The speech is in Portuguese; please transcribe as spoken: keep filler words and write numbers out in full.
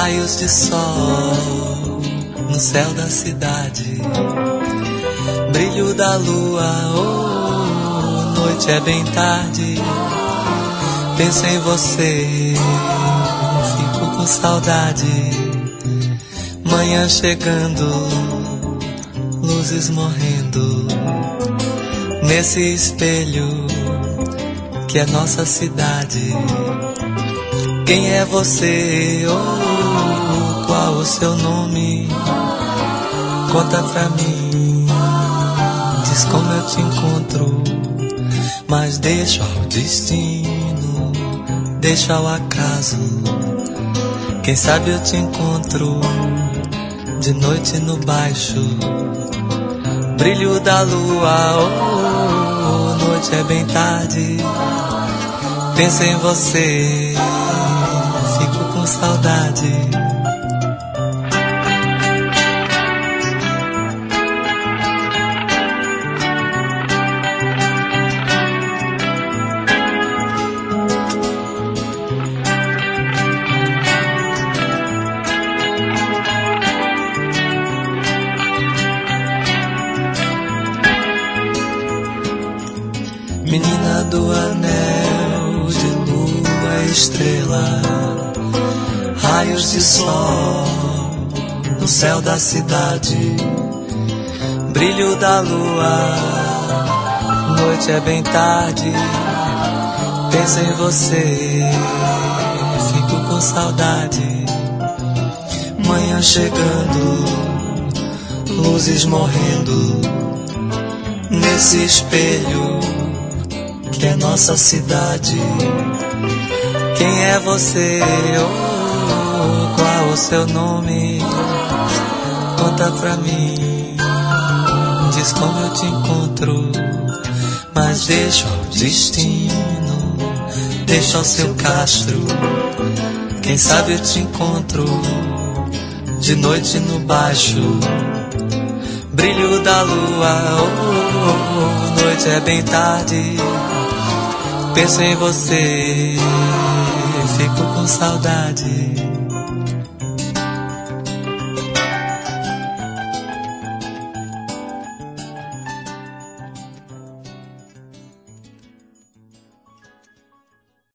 raios de sol no céu da cidade, brilho da lua, oh, noite é bem tarde. Penso em você, fico com saudade. Manhã chegando, luzes morrendo, nesse espelho que é nossa cidade. Quem é você? Oh, qual o seu nome? Conta pra mim, diz como eu te encontro. Mas deixa ao destino, deixa ao acaso. Quem sabe eu te encontro de noite no baixo, brilho da lua, oh, noite é bem tarde. Penso em você, fico com saudade. Menina do anel de lua e estrela, raios de sol no céu da cidade, brilho da lua, noite é bem tarde. Penso em você, fico com saudade. Manhã chegando, luzes morrendo, nesse espelho que é nossa cidade. Quem é você? Oh, qual o seu nome? Conta pra mim, diz como eu te encontro. Mas deixa ao destino, deixa ao seu castro. Quem sabe eu te encontro de noite no baixo, brilho da lua, oh, noite é bem tarde. Penso em você, fico com saudade.